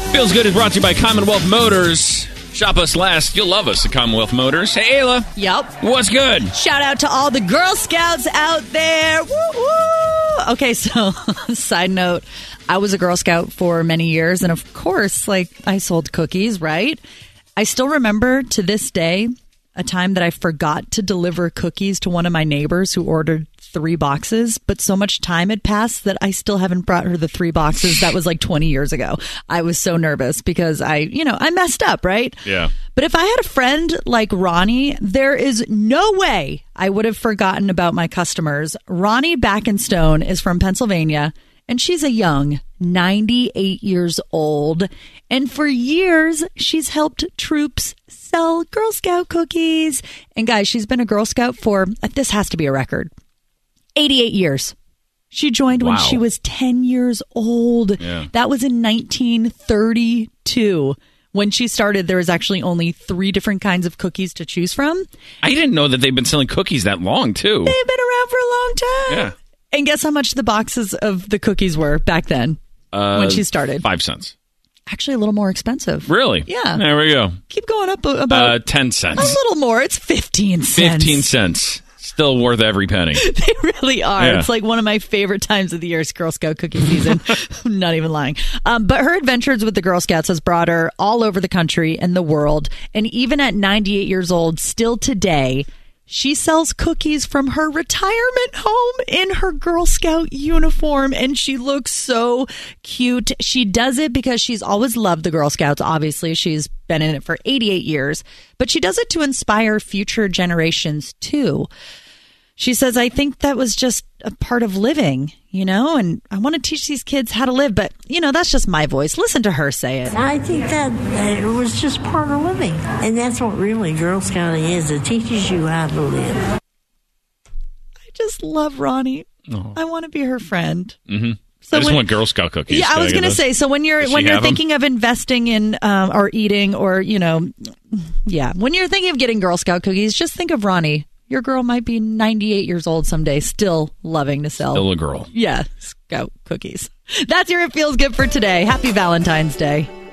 Feels Good is brought to you by Commonwealth Motors. Shop us last. You'll love us at Commonwealth Motors. Hey, Ayla. Yep. What's good? Shout out to all the Girl Scouts out there. Woo woo. Okay, so side note, I was a Girl Scout for many years. And of course, I sold cookies, right? I still remember to this day a time that I forgot to deliver cookies to one of my neighbors who ordered 3 boxes, but so much time had passed that I still haven't brought her the 3 boxes. That was 20 years ago. I was so nervous because I messed up, right? Yeah. But if I had a friend like Ronnie, there is no way I would have forgotten about my customers. Ronnie Backenstone is from Pennsylvania, and she's a young 98 years old. And for years, she's helped troops sell Girl Scout cookies. And guys, she's been a Girl Scout for, this has to be a record, 88 years. She joined when she was 10 years old. Yeah. That was in 1932. When she started, there was actually only 3 different kinds of cookies to choose from. I didn't know that they've been selling cookies that long, too. They've been around for a long time. Yeah. And guess how much the boxes of the cookies were back then when she started? 5 cents. Actually, a little more expensive. Really? Yeah. There we go. Keep going up about 10 cents. A little more. It's 15 cents. 15 cents. Still worth every penny. They really are. Yeah. It's one of my favorite times of the year is Girl Scout cookie season. I'm not even lying. But her adventures with the Girl Scouts has brought her all over the country and the world. And even at 98 years old, still today, she sells cookies from her retirement home in her Girl Scout uniform, and she looks so cute. She does it because she's always loved the Girl Scouts. Obviously, she's been in it for 88 years, but she does it to inspire future generations too. She says, I think that was just a part of living, and I want to teach these kids how to live. But, that's just my voice. Listen to her say it. I think that it was just part of living. And that's what really Girl Scouting is. It teaches you how to live. I just love Ronnie. Oh. I want to be her friend. Mm-hmm. So I just want Girl Scout cookies. Yeah, I was going to say, so when you're thinking of investing in or eating or, when you're thinking of getting Girl Scout cookies, just think of Ronnie. Your girl might be 98 years old someday, still loving to sell. Still a girl. Yeah, Scout cookies. That's your It Feels Good for today. Happy Valentine's Day.